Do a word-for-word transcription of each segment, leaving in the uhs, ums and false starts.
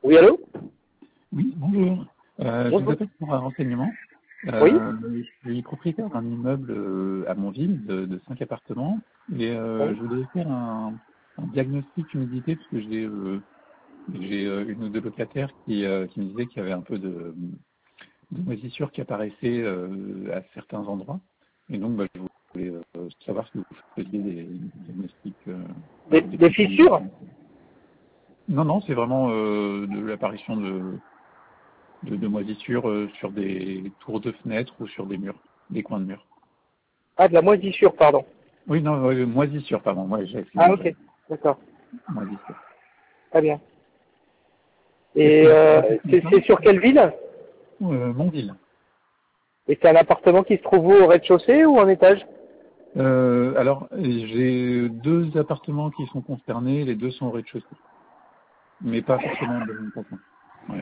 Oui, allô? Oui, bonjour. Euh, je vous Bonjour. appelle pour un renseignement. Oui? Euh, je suis propriétaire d'un immeuble euh, à Montville de, de cinq appartements et euh, Oui. je voudrais faire un, un diagnostic humidité parce que j'ai euh, j'ai euh, une ou deux locataires qui, euh, qui me disaient qu'il y avait un peu de, de moisissure qui apparaissait euh, à certains endroits. Et donc, bah, je voulais euh, savoir si vous faisiez des diagnostics. Euh, Des, enfin, des des fissures? Non, non, c'est vraiment euh, de l'apparition de de, de moisissures euh, sur des tours de fenêtres ou sur des murs, des coins de murs. Ah, de la moisissure, pardon. Oui, non, euh, moisissures, pardon. Moi, j'ai Ah, excusez-moi, ok. D'accord. moisissures. Très bien. Est-ce Et que vous pouvez euh, faire c'est ça c'est sur quelle ville? euh, Montville. Et c'est un appartement qui se trouve où, au rez-de-chaussée ou en étage? Euh, alors, j'ai deux appartements qui sont concernés, les deux sont au rez-de-chaussée, mais pas forcément de même façon. Ouais.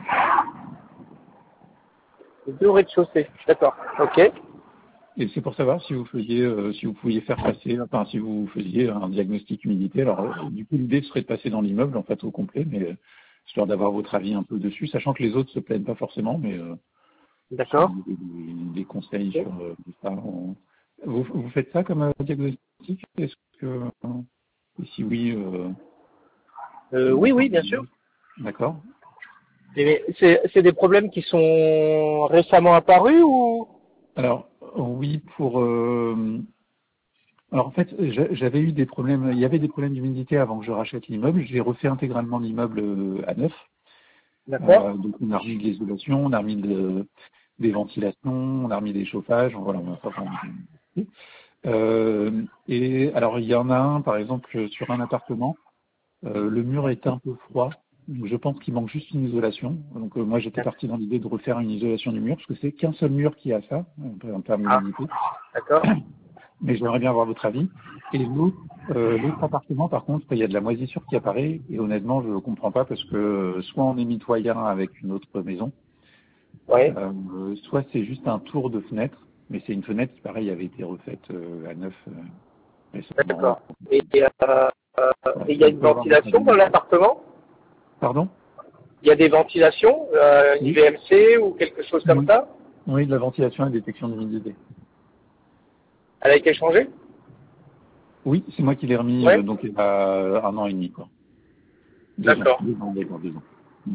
Les deux au rez-de-chaussée. D'accord. Ok. Et c'est pour savoir si vous faisiez, euh, si vous pouviez faire passer, enfin, si vous faisiez un diagnostic humidité. Alors, euh, du coup, l'idée serait de passer dans l'immeuble, en fait, au complet, mais euh, histoire d'avoir votre avis un peu dessus, sachant que les autres se plaignent pas forcément, mais euh, si D'accord. vous avez des, des conseils Ok. sur euh, ça, on- vous, vous faites ça comme euh, diagnostic? Est-ce que, euh, et si oui, euh, Euh, oui, oui, bien sûr. d'accord. Et C'est c'est des problèmes qui sont récemment apparus ou? Alors, oui, pour... euh, alors, en fait, j'a- j'avais eu des problèmes, il y avait des problèmes d'humidité avant que je rachète l'immeuble. J'ai refait intégralement l'immeuble euh, à neuf. D'accord. Euh, donc, on a remis de l'isolation, on a remis de- des ventilations, on a remis des chauffages, voilà, on a pas vraiment- Euh, et alors, il y en a un, par exemple, sur un appartement, euh, le mur est un peu froid. Donc, je pense qu'il manque juste une isolation. Donc, euh, moi, j'étais parti dans l'idée de refaire une isolation du mur, parce que c'est qu'un seul mur qui a ça, en termes Ah, d'humidité. d'accord. Mais j'aimerais bien avoir votre avis. Et l'autre, euh, l'autre appartement, par contre, il y a de la moisissure qui apparaît, et honnêtement, je ne comprends pas, parce que euh, soit on est mitoyen avec une autre maison, Oui. euh, soit c'est juste un tour de fenêtre, mais c'est une fenêtre qui, pareil, avait été refaite euh, à neuf euh, récemment. D'accord. Et euh, euh, Voilà, et il y a je une peux avoir votre ventilation dans avis. l'appartement? Pardon? Il y a des ventilations, euh, une Oui. V M C ou quelque chose comme Oui. ça? Oui, de la ventilation et détection d'humidité. Elle a été changée? Oui, c'est moi qui l'ai remis, Oui. euh, donc il y a un an et demi, quoi. Deux ans. D'accord. Deux ans, d'accord, deux ans. Mm.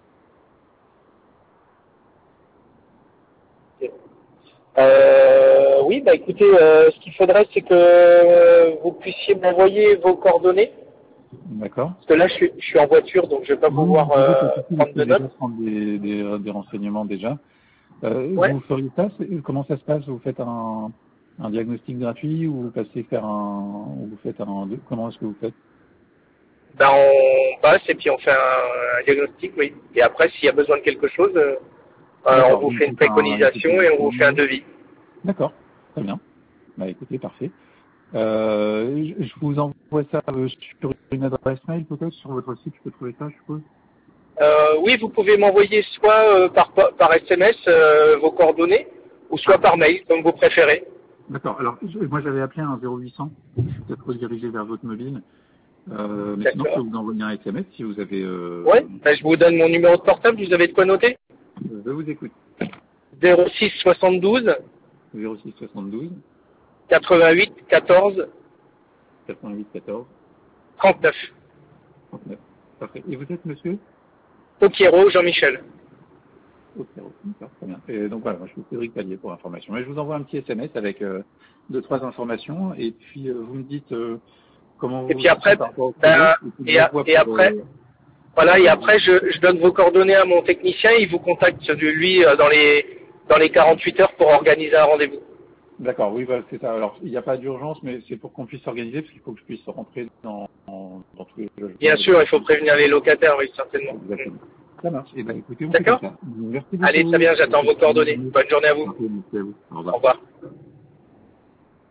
Ok. Euh, oui, bah écoutez, euh, ce qu'il faudrait, c'est que euh, vous puissiez m'envoyer vos coordonnées. D'accord. Parce que là, je suis, je suis en voiture, donc je vais pas Oui, pouvoir vous pouvez pas euh, tout je prendre peux de déjà notes. prendre des, des, des renseignements déjà. Euh, Ouais. vous feriez ça c'est- Comment ça se passe? Vous faites un, un diagnostic gratuit ou vous passez faire un, ou vous faites un, comment est-ce que vous faites? Ben, on passe et puis on fait un, un diagnostic, oui. Et après, s'il y a besoin de quelque chose, euh, euh, on D'accord, vous vous fait une faites un, une préconisation et on vous fait un proposition. devis. D'accord, très bien. Bah écoutez, parfait. Euh, je, je vous envoie ça euh, sur une adresse mail peut-être sur votre site, je peux trouver ça, je suppose. Euh, oui, vous pouvez m'envoyer soit euh, par, par S M S euh, vos coordonnées, ou soit Ah, par mail, comme vous préférez. d'accord. Alors je- moi j'avais appelé un zéro huit cents, je suis peut-être redirigé vers votre mobile, euh, mais sinon je peux D'accord. vous envoyer un S M S si vous avez. Euh, Ouais, ben, je vous donne mon numéro de portable, vous avez de quoi noter? je vous écoute. zéro six soixante-douze zéro six soixante-douze quatre-vingt-huit quatorze quatre-vingt-huit quatorze trente-neuf. trente-neuf. Parfait. Et vous êtes monsieur? Poquiero Jean-Michel. Ok, d'accord, très bien. Et donc voilà, moi je suis Cédric Pallier pour information. Mais je vous envoie un petit S M S avec euh, deux, trois informations et puis euh, vous me dites euh, comment Et vous vous puis sentez après, par rapport aux ben, travaux et puis et, moi je a- vois et pour... après, Euh, voilà, et allez-y. après je, je donne vos coordonnées à mon technicien, il vous contacte de lui euh, dans les dans les quarante-huit heures pour organiser un rendez-vous. D'accord, oui, bah, c'est ça. Alors il n'y a pas d'urgence, mais c'est pour qu'on puisse s'organiser parce qu'il faut que je puisse rentrer dans, dans, dans tous les Bien logements et les sûr, il faut personnes. prévenir les locataires, oui, certainement. Mm. Exactement. Ça marche. Et ben écoutez, on fait comme D'accord? ça. Merci Allez, très beaucoup. bien, j'attends vos Bonne coordonnées. journée. Bonne journée à vous. Merci à vous. Au revoir. Au revoir.